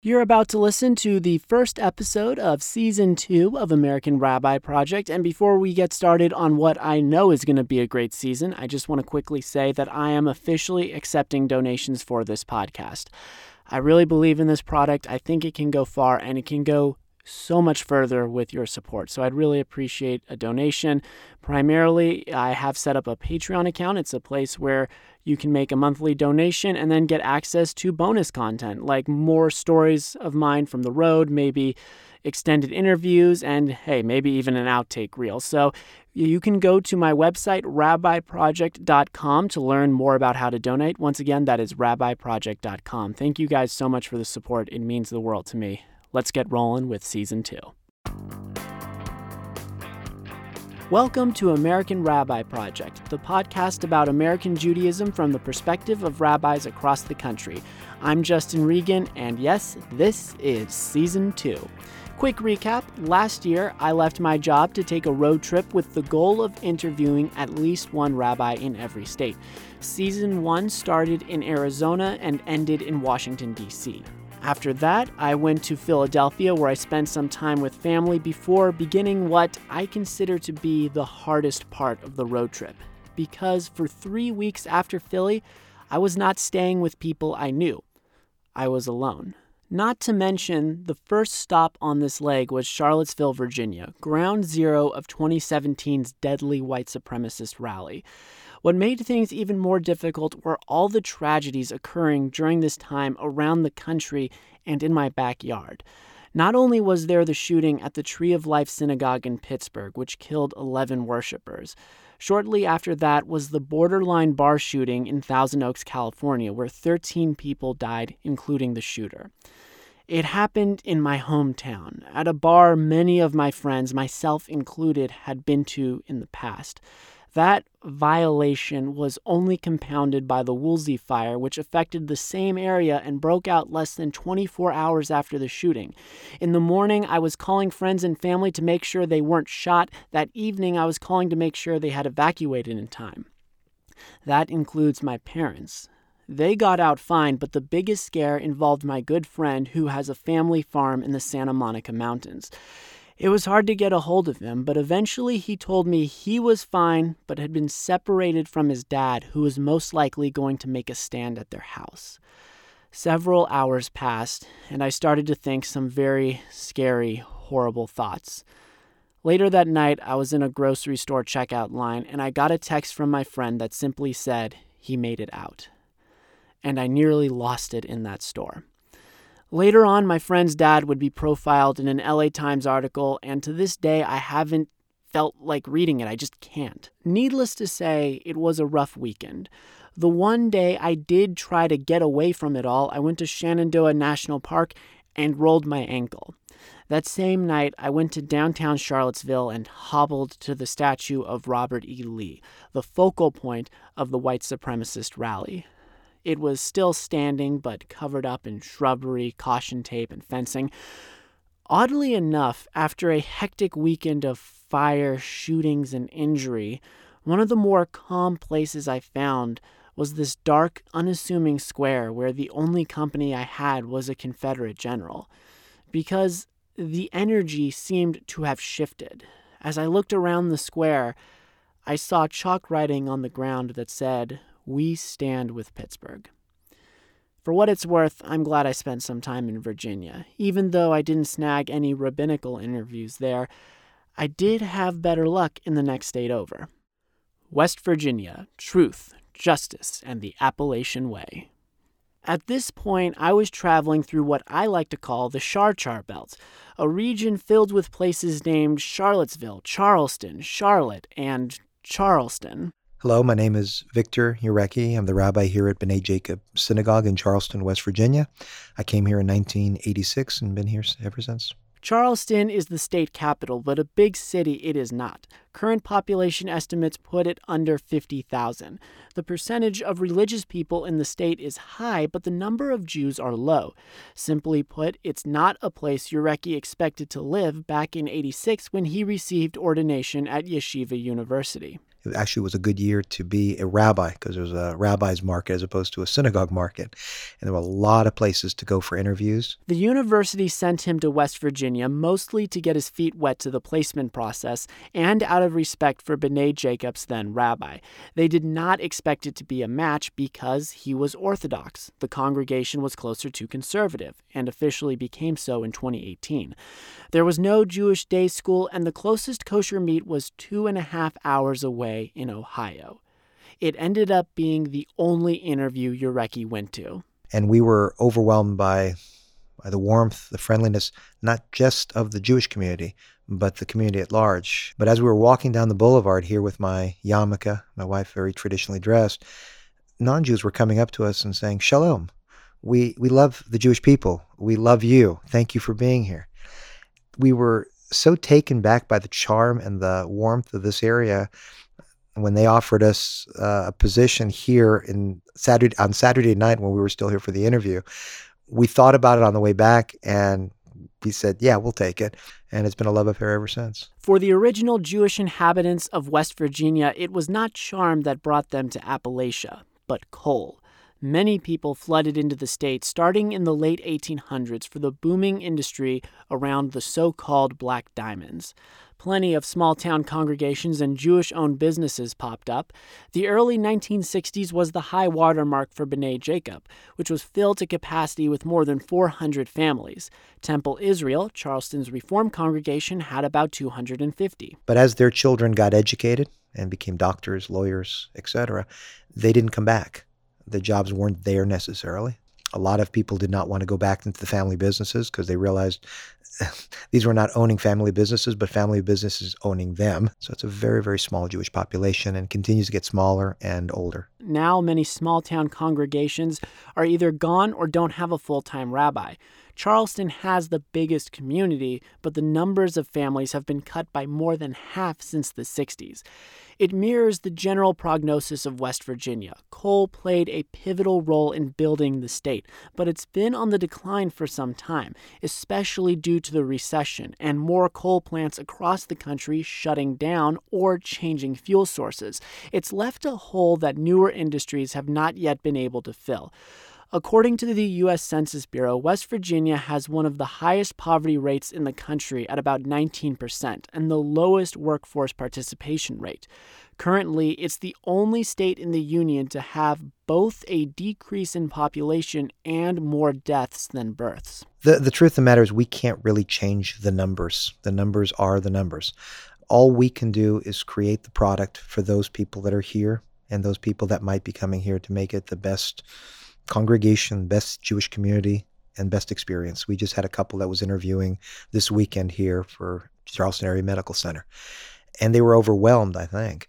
You're about to listen to the first episode of Season 2 of American Rabbi Project, and before we get started on what I know is going to be a great season, I just want to quickly say that I am officially accepting donations for this podcast. I really believe in this product. I think it can go far, and it can go so much further with your support. So I'd really appreciate a donation. Primarily, I have set up a Patreon account. It's a place where you can make a monthly donation and then get access to bonus content, like more stories of mine from the road, maybe extended interviews, and hey, maybe even an outtake reel. So you can go to my website, rabbiproject.com, to learn more about how to donate. Once again, that is rabbiproject.com. Thank you guys so much for the support. It means the world to me. Let's get rolling with Season 2. Welcome to American Rabbi Project, the podcast about American Judaism from the perspective of rabbis across the country. I'm Justin Regan, and yes, this is Season 2. Quick recap, last year I left my job to take a road trip with the goal of interviewing at least one rabbi in every state. Season 1 started in Arizona and ended in Washington, D.C. After that, I went to Philadelphia, where I spent some time with family before beginning what I consider to be the hardest part of the road trip. Because for 3 weeks after Philly, I was not staying with people I knew. I was alone. Not to mention, the first stop on this leg was Charlottesville, Virginia, ground zero of 2017's deadly white supremacist rally. What made things even more difficult were all the tragedies occurring during this time around the country and in my backyard. Not only was there the shooting at the Tree of Life Synagogue in Pittsburgh, which killed 11 worshipers. Shortly after that was the Borderline bar shooting in Thousand Oaks, California, where 13 people died, including the shooter. It happened in my hometown, at a bar many of my friends, myself included, had been to in the past. That violation was only compounded by the Woolsey fire, which affected the same area and broke out less than 24 hours after the shooting. In the morning, I was calling friends and family to make sure they weren't shot. That evening, I was calling to make sure they had evacuated in time. That includes my parents. They got out fine, but the biggest scare involved my good friend who has a family farm in the Santa Monica Mountains. It was hard to get a hold of him, but eventually he told me he was fine, but had been separated from his dad, who was most likely going to make a stand at their house. Several hours passed, and I started to think some very scary, horrible thoughts. Later that night, I was in a grocery store checkout line, and I got a text from my friend that simply said he made it out. And I nearly lost it in that store. Later on, my friend's dad would be profiled in an LA Times article, and to this day, I haven't felt like reading it. I just can't. Needless to say, it was a rough weekend. The one day I did try to get away from it all, I went to Shenandoah National Park and rolled my ankle. That same night, I went to downtown Charlottesville and hobbled to the statue of Robert E. Lee, the focal point of the white supremacist rally. It was still standing, but covered up in shrubbery, caution tape, and fencing. Oddly enough, after a hectic weekend of fire, shootings, and injury, one of the more calm places I found was this dark, unassuming square where the only company I had was a Confederate general. Because the energy seemed to have shifted. As I looked around the square, I saw chalk writing on the ground that said, "We stand with Pittsburgh." For what it's worth, I'm glad I spent some time in Virginia. Even though I didn't snag any rabbinical interviews there, I did have better luck in the next state over. West Virginia, truth, justice, and the Appalachian Way. At this point, I was traveling through what I like to call the Char Belt, a region filled with places named Charlottesville, Charleston, Charlotte, and Charleston. Hello, my name is Victor Urecki. I'm the rabbi here at B'nai Jacob Synagogue in Charleston, West Virginia. I came here in 1986 and been here ever since. Charleston is the state capital, but a big city it is not. Current population estimates put it under 50,000. The percentage of religious people in the state is high, but the number of Jews are low. Simply put, it's not a place Urecki expected to live back in '86 when he received ordination at Yeshiva University. It actually was a good year to be a rabbi because there was a rabbi's market as opposed to a synagogue market. And there were a lot of places to go for interviews. The university sent him to West Virginia mostly to get his feet wet to the placement process and out of respect for B'nai Jacob's then rabbi. They did not expect it to be a match because he was Orthodox. The congregation was closer to conservative and officially became so in 2018. There was no Jewish day school, and the closest kosher meet was 2.5 hours away in Ohio. It ended up being the only interview Jarecki went to. And we were overwhelmed by the warmth, the friendliness, not just of the Jewish community, but the community at large. But as we were walking down the boulevard here with my yarmulke, my wife very traditionally dressed, non-Jews were coming up to us and saying, Shalom, we love the Jewish people. We love you. Thank you for being here. We were so taken back by the charm and the warmth of this area when they offered us a position here on Saturday night when we were still here for the interview. We thought about it on the way back, and we said, yeah, we'll take it. And it's been a love affair ever since. For the original Jewish inhabitants of West Virginia, it was not charm that brought them to Appalachia, but coal. Many people flooded into the state starting in the late 1800s for the booming industry around the so-called black diamonds. Plenty of small-town congregations and Jewish-owned businesses popped up. The early 1960s was the high watermark for B'nai Jacob, which was filled to capacity with more than 400 families. Temple Israel, Charleston's Reform congregation, had about 250. But as their children got educated and became doctors, lawyers, etc., they didn't come back. The jobs weren't there necessarily. A lot of people did not want to go back into the family businesses because they realized these were not owning family businesses, but family businesses owning them. So it's a very, very small Jewish population and continues to get smaller and older. Now many small-town congregations are either gone or don't have a full-time rabbi. Charleston has the biggest community, but the numbers of families have been cut by more than half since the 60s. It mirrors the general prognosis of West Virginia. Coal played a pivotal role in building the state, but it's been on the decline for some time, especially due to the recession and more coal plants across the country shutting down or changing fuel sources. It's left a hole that newer industries have not yet been able to fill. According to the U.S. Census Bureau, West Virginia has one of the highest poverty rates in the country at about 19% and the lowest workforce participation rate. Currently, it's the only state in the union to have both a decrease in population and more deaths than births. The truth of the matter is we can't really change the numbers. The numbers are the numbers. All we can do is create the product for those people that are here and those people that might be coming here to make it the best congregation, best Jewish community, and best experience. We just had a couple that was interviewing this weekend here for Charleston Area Medical Center. And they were overwhelmed, I think,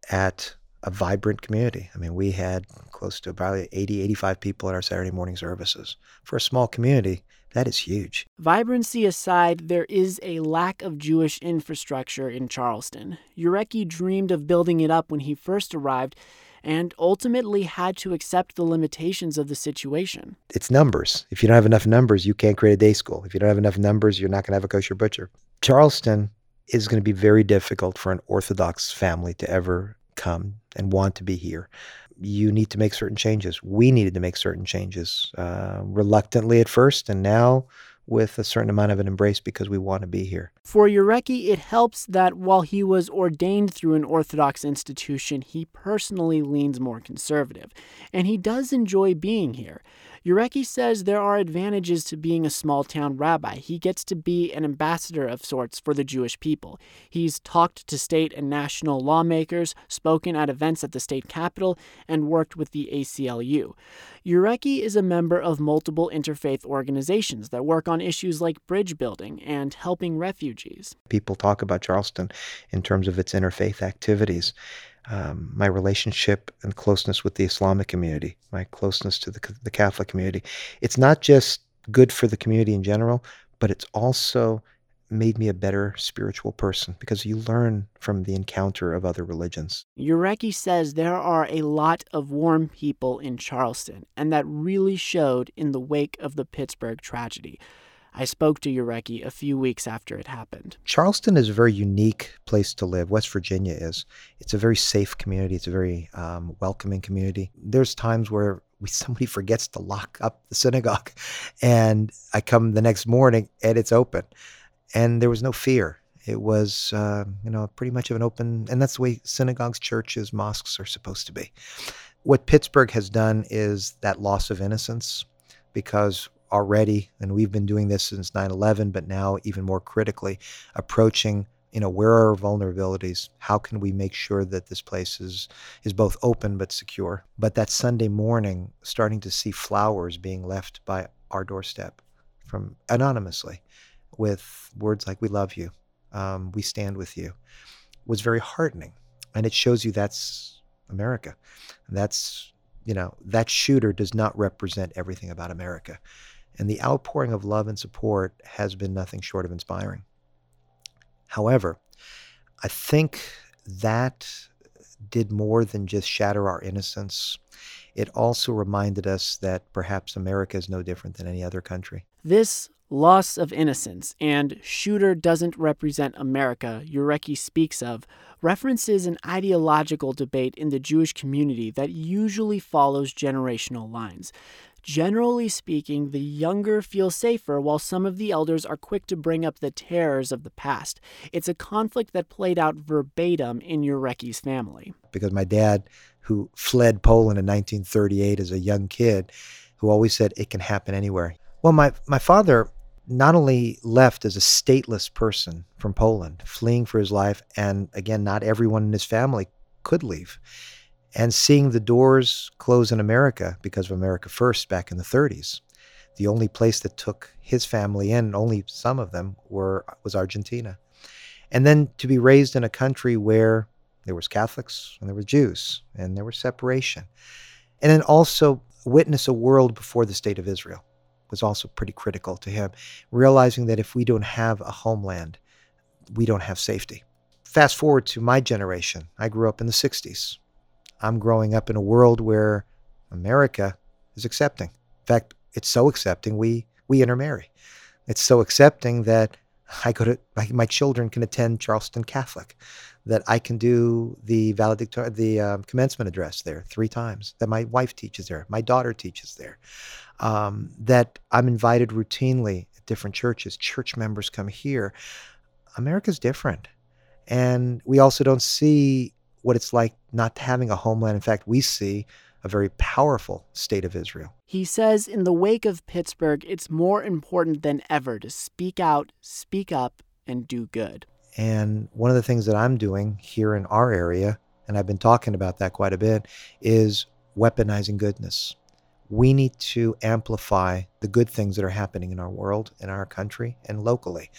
at a vibrant community. I mean, we had close to probably 80, 85 people in our Saturday morning services. For a small community, that is huge. Vibrancy aside, there is a lack of Jewish infrastructure in Charleston. Jarecki dreamed of building it up when he first arrived, and ultimately had to accept the limitations of the situation. It's numbers. If you don't have enough numbers, you can't create a day school. If you don't have enough numbers, you're not going to have a kosher butcher. Charleston is going to be very difficult for an Orthodox family to ever come and want to be here. You need to make certain changes. We needed to make certain changes, reluctantly at first, and now with a certain amount of an embrace because we want to be here. For Jarecki, it helps that while he was ordained through an Orthodox institution, he personally leans more conservative, and he does enjoy being here. Jarecki says there are advantages to being a small-town rabbi. He gets to be an ambassador of sorts for the Jewish people. He's talked to state and national lawmakers, spoken at events at the state capitol, and worked with the ACLU. Jarecki is a member of multiple interfaith organizations that work on issues like bridge building and helping refugees. People talk about Charleston in terms of its interfaith activities. My relationship and closeness with the Islamic community, my closeness to the Catholic community. It's not just good for the community in general, but it's also made me a better spiritual person because you learn from the encounter of other religions. Jarecki says there are a lot of warm people in Charleston, and that really showed in the wake of the Pittsburgh tragedy. I spoke to Ureki a few weeks after it happened. Charleston is a very unique place to live. West Virginia is. It's a very safe community. It's a very welcoming community. There's times where somebody forgets to lock up the synagogue, and I come the next morning and it's open, and there was no fear. It was, pretty much of an open, and that's the way synagogues, churches, mosques are supposed to be. What Pittsburgh has done is that loss of innocence, because already, and we've been doing this since 9/11, but now even more critically, approaching, where are our vulnerabilities? How can we make sure that this place is both open but secure? But that Sunday morning, starting to see flowers being left by our doorstep from anonymously with words like, "We love you. We stand with you," was very heartening. And it shows you that's America. That's, that shooter does not represent everything about America. And the outpouring of love and support has been nothing short of inspiring. However, I think that did more than just shatter our innocence. It also reminded us that perhaps America is no different than any other country. This loss of innocence and shooter doesn't represent America Ureki speaks of references an ideological debate in the Jewish community that usually follows generational lines. Generally speaking, the younger feel safer while some of the elders are quick to bring up the terrors of the past. It's a conflict that played out verbatim in Ureki's family. Because my dad, who fled Poland in 1938 as a young kid, who always said it can happen anywhere. Well, my father not only left as a stateless person from Poland, fleeing for his life, and again, not everyone in his family could leave. And seeing the doors close in America because of America First back in the 30s, the only place that took his family in, only some of them was Argentina. And then to be raised in a country where there was Catholics and there were Jews and there was separation. And then also witness a world before the state of Israel was also pretty critical to him, realizing that if we don't have a homeland, we don't have safety. Fast forward to my generation. I grew up in the 60s. I'm growing up in a world where America is accepting. In fact, it's so accepting, we intermarry. It's so accepting that my children can attend Charleston Catholic, that I can do the commencement address there 3 times, that my wife teaches there, my daughter teaches there, that I'm invited routinely at different churches. Church members come here. America's different. And we also don't see what it's like not having a homeland. In fact, we see a very powerful state of Israel. He says in the wake of Pittsburgh, it's more important than ever to speak out, speak up, and do good. And one of the things that I'm doing here in our area, and I've been talking about that quite a bit, is weaponizing goodness. We need to amplify the good things that are happening in our world, in our country, and locally.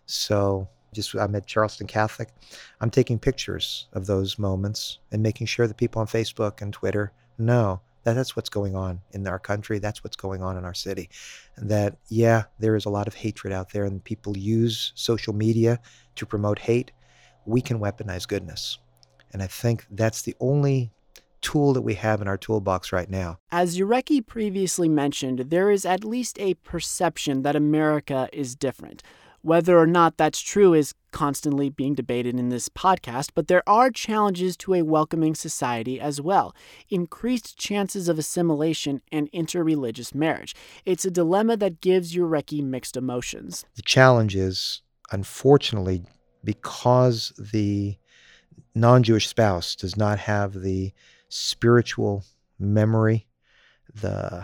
So I'm at Charleston Catholic. I'm taking pictures of those moments and making sure that people on Facebook and Twitter know that that's what's going on in our country. That's what's going on in our city. And that, yeah, there is a lot of hatred out there and people use social media to promote hate. We can weaponize goodness. And I think that's the only tool that we have in our toolbox right now. As Ureki previously mentioned, there is at least a perception that America is different. Whether or not that's true is constantly being debated in this podcast, but there are challenges to a welcoming society as well. Increased chances of assimilation and interreligious marriage. It's a dilemma that gives Ureki mixed emotions. The challenge is, unfortunately, because the non-Jewish spouse does not have the spiritual memory, the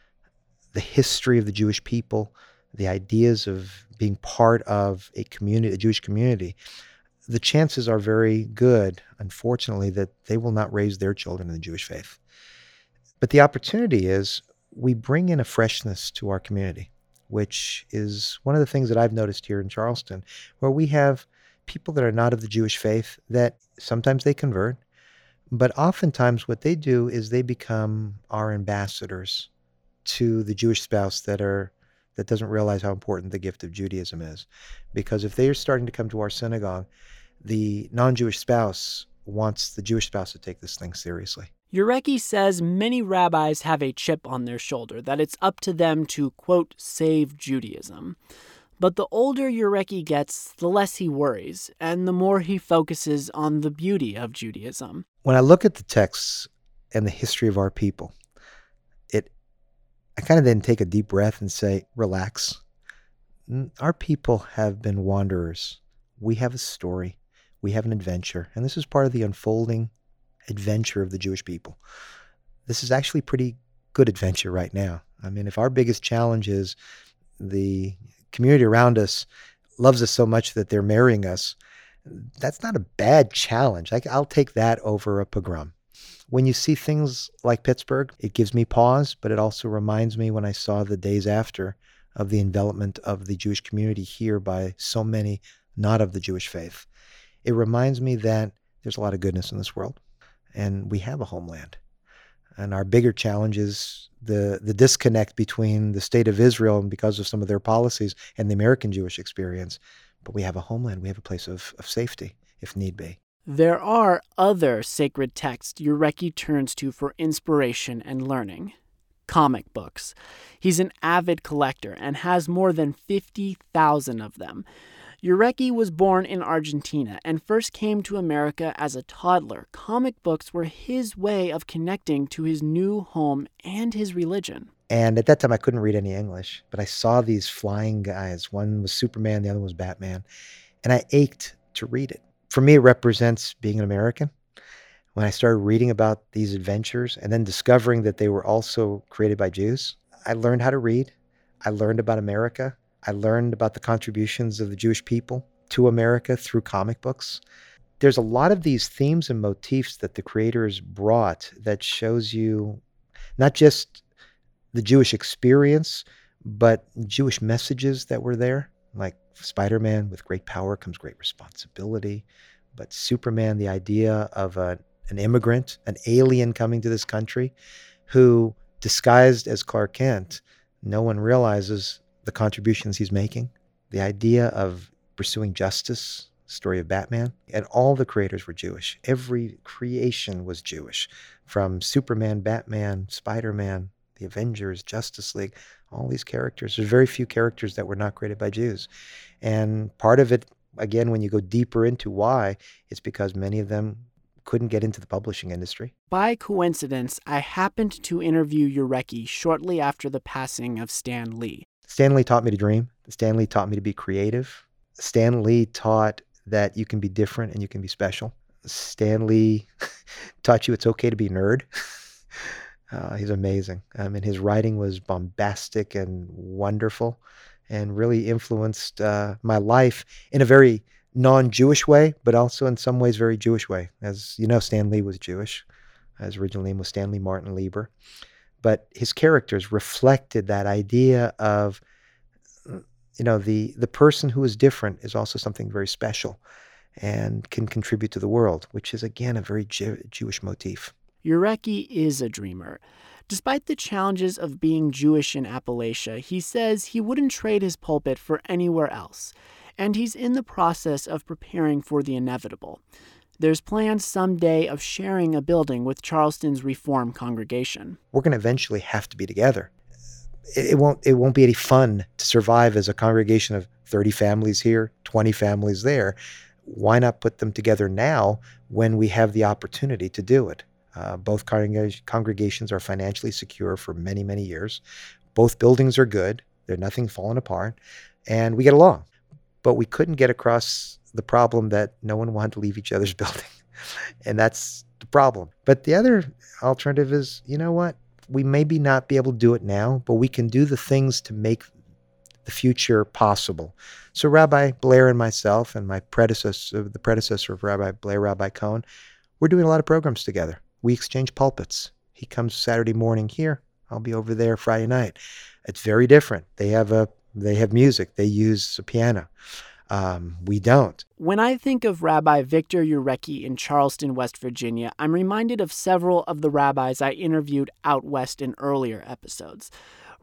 history of the Jewish people, the ideas of being part of a community, a Jewish community, the chances are very good, unfortunately, that they will not raise their children in the Jewish faith. But the opportunity is we bring in a freshness to our community, which is one of the things that I've noticed here in Charleston, where we have people that are not of the Jewish faith that sometimes they convert, but oftentimes what they do is they become our ambassadors to the Jewish spouse that doesn't realize how important the gift of Judaism is. Because if they are starting to come to our synagogue, the non-Jewish spouse wants the Jewish spouse to take this thing seriously. Yurecki says many rabbis have a chip on their shoulder, that it's up to them to, quote, save Judaism. But the older Yurecki gets, the less he worries, and the more he focuses on the beauty of Judaism. When I look at the texts and the history of our people, I kind of then take a deep breath and say, relax. Our people have been wanderers. We have a story. We have an adventure. And this is part of the unfolding adventure of the Jewish people. This is actually pretty good adventure right now. I mean, if our biggest challenge is the community around us loves us so much that they're marrying us, that's not a bad challenge. I'll take that over a pogrom. When you see things like Pittsburgh, it gives me pause, but it also reminds me when I saw the days after of the envelopment of the Jewish community here by so many not of the Jewish faith. It reminds me that there's a lot of goodness in this world, and we have a homeland. And our bigger challenge is the disconnect between the state of Israel and because of some of their policies and the American Jewish experience. But we have a homeland. We have a place of safety, if need be. There are other sacred texts Yurecki turns to for inspiration and learning. Comic books. He's an avid collector and has more than 50,000 of them. Yurecki was born in Argentina and first came to America as a toddler. Comic books were his way of connecting to his new home and his religion. And at that time, I couldn't read any English, but I saw these flying guys. One was Superman, the other was Batman. And I ached to read it. For me, it represents being an American. When I started reading about these adventures and then discovering that they were also created by Jews, I learned how to read. I learned about America. I learned about the contributions of the Jewish people to America through comic books. There's a lot of these themes and motifs that the creators brought that shows you not just the Jewish experience, but Jewish messages that were there, like Spider-Man, with great power comes great responsibility. But Superman, the idea of an immigrant, an alien coming to this country who, disguised as Clark Kent, no one realizes the contributions he's making. The idea of pursuing justice, story of Batman, and all the creators were Jewish. Every creation was Jewish, from Superman, Batman, Spider-Man, the Avengers, Justice League, all these characters. There's very few characters that were not created by Jews. And part of it, again, when you go deeper into why, it's because many of them couldn't get into the publishing industry. By coincidence, I happened to interview Yurecki shortly after the passing of Stan Lee. Stan Lee taught me to dream. Stan Lee taught me to be creative. Stan Lee taught that you can be different and you can be special. Stan Lee taught you it's okay to be a nerd. He's amazing. His writing was bombastic and wonderful and really influenced my life in a very non-Jewish way, but also in some ways very Jewish way. As you know, Stan Lee was Jewish. His original name was Stanley Martin Lieber. But his characters reflected that idea of, the person who is different is also something very special and can contribute to the world, which is, again, a very Jewish motif. Yurecki is a dreamer. Despite the challenges of being Jewish in Appalachia, he says he wouldn't trade his pulpit for anywhere else, and he's in the process of preparing for the inevitable. There's plans someday of sharing a building with Charleston's Reform congregation. We're going to eventually have to be together. It won't be any fun to survive as a congregation of 30 families here, 20 families there. Why not put them together now when we have the opportunity to do it? Both congregations are financially secure for many, many years. Both buildings are good. There's nothing falling apart. And we get along. But we couldn't get across the problem that no one wanted to leave each other's building. And that's the problem. But the other alternative is, you know what? We maybe not be able to do it now, but we can do the things to make the future possible. So Rabbi Blair and myself and the predecessor of Rabbi Blair, Rabbi Cohen, we're doing a lot of programs together. We exchange pulpits. He comes Saturday morning here. I'll be over there Friday night. It's very different. They have music. They use a piano. We don't. When I think of Rabbi Victor Yurecki in Charleston, West Virginia, I'm reminded of several of the rabbis I interviewed out west in earlier episodes.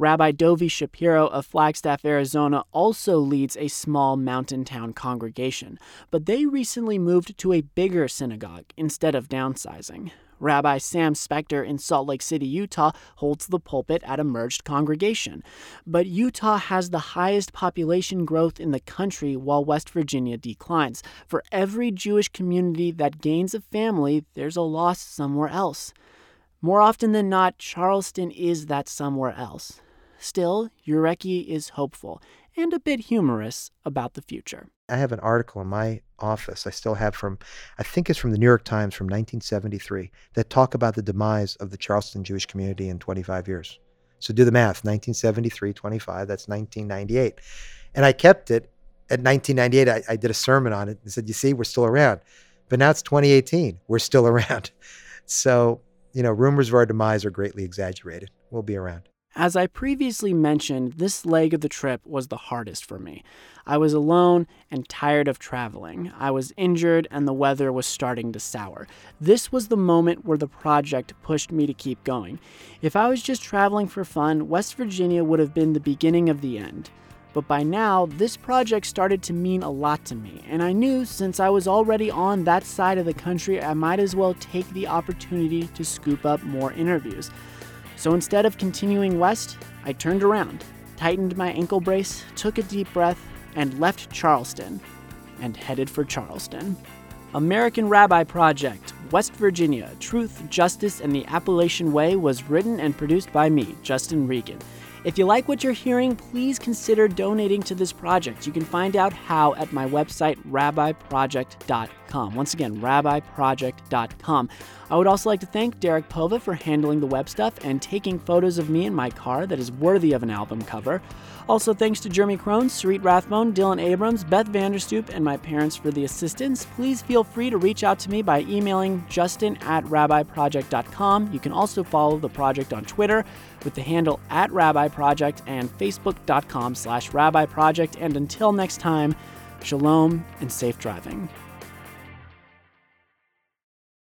Rabbi Dovi Shapiro of Flagstaff, Arizona also leads a small mountain town congregation, but they recently moved to a bigger synagogue instead of downsizing. Rabbi Sam Spector in Salt Lake City, Utah, holds the pulpit at a merged congregation. But Utah has the highest population growth in the country while West Virginia declines. For every Jewish community that gains a family, there's a loss somewhere else. More often than not, Charleston is that somewhere else. Still, Urecki is hopeful and a bit humorous about the future. I have an article in my office I still have I think it's from the New York Times from 1973, that talk about the demise of the Charleston Jewish community in 25 years. So do the math, 1973, 25, that's 1998. And I kept it at 1998. I did a sermon on it and said, you see, we're still around. But now it's 2018, we're still around. So, rumors of our demise are greatly exaggerated. We'll be around. As I previously mentioned, this leg of the trip was the hardest for me. I was alone and tired of traveling. I was injured and the weather was starting to sour. This was the moment where the project pushed me to keep going. If I was just traveling for fun, West Virginia would have been the beginning of the end. But by now, this project started to mean a lot to me, and I knew since I was already on that side of the country, I might as well take the opportunity to scoop up more interviews. So instead of continuing west, I turned around, tightened my ankle brace, took a deep breath, and left Charleston, and headed for Charleston. American Rabbi Project, West Virginia, Truth, Justice, and the Appalachian Way was written and produced by me, Justin Regan. If you like what you're hearing, please consider donating to this project. You can find out how at my website, rabbiproject.com. Once again, rabbiproject.com. I would also like to thank Derek Pova for handling the web stuff and taking photos of me in my car that is worthy of an album cover. Also, thanks to Jeremy Crone, Sarit Rathbone, Dylan Abrams, Beth Vanderstoop, and my parents for the assistance. Please feel free to reach out to me by emailing justin@rabbiproject.com. You can also follow the project on Twitter with the handle @rabbiproject and facebook.com/rabbiproject. And until next time, shalom and safe driving.